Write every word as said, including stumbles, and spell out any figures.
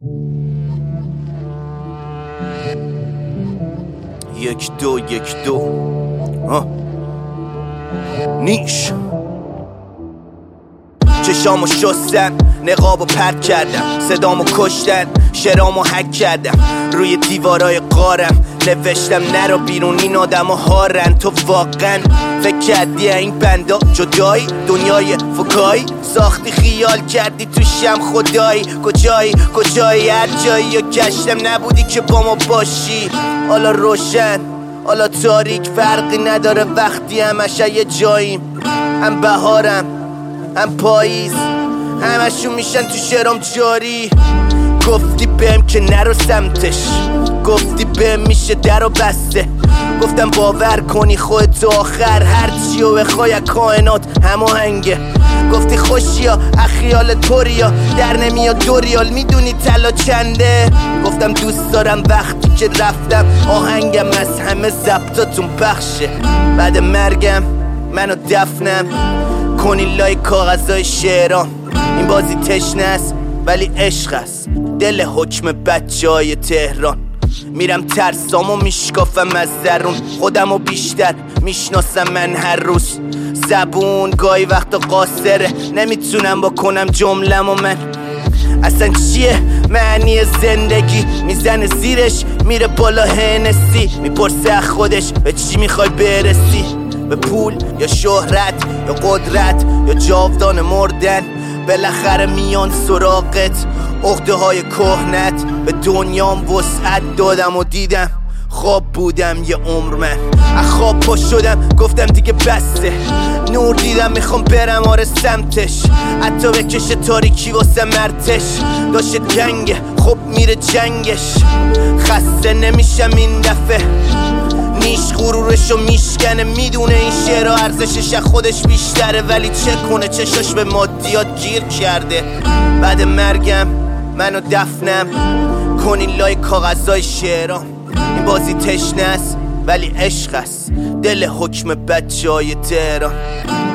یک دو یک دو آه. نیش چشامو شستن، نقابو پرت کردم، صدامو کشتن، شرامو حک کردم، روی دیوارای قارم نوشتم نرو بیرون این آدم ها هارن. تو واقعا فکر کردی این بندا جدایی؟ دنیای فکایی ساختی خیال کردی تو شم خدایی. کجایی کجایی هر جایی یا گشتم نبودی که با ما باشی. حالا روشن حالا تاریک فرقی نداره وقتی همش یه جاییم. هم بهارم هم پاییز همشون میشن تو شرام جاری. گفتی بهم که نرو سمتش، گفتی بهم میشه در و بسته. گفتم باور کنی خودت آخر هرچی و بخوای کائنات هماهنگه. گفتی خوشیا اخیال توریا در نمیاد دو ریال میدونی طلا چنده. گفتم دوست دارم وقتی که رفتم آهنگم از همه ضبطاتون پخشه. بعد مرگم منو دفنم کنی لای کاغذای شعرام. این بازی تشنه است ولی عشق است، دل حکم بچه های تهران. میرم ترسامو میشکافم از درون، خودمو بیشتر میشناسم من هر روز. زبون گاهی وقتا قاصره، نمیتونم بکنم جمله‌مو من. اصلا چیه معنی زندگی؟ میزنه زیرش میره بالا هنسی، میپرسه از خودش به چی میخوای برسی؟ به پول یا شهرت یا قدرت یا جاودان مردن؟ بالاخره میان سراغت عقده های کهنت. به دنیام وسعت دادم و دیدم خواب بودم یه عمر من. از خواب پا شدم گفتم دیگه بسته، نور دیدم میخوام برم آره سمتش. حتی بکشه تاریکی واسه مرتش، داشت جنگه خب میره جنگش. خسته نمیشم این دفعه، نیش غرورشو میشکنه، میدونه این شعر ارزشش از خودش بیشتره. ولی چه کنه چشاش به مادیات گیر کرده. بعد مرگم منو دفنم کنین لای کاغذای شعرام. این بازی تشنه است ولی عشق است، دل حکم بچه های تهران.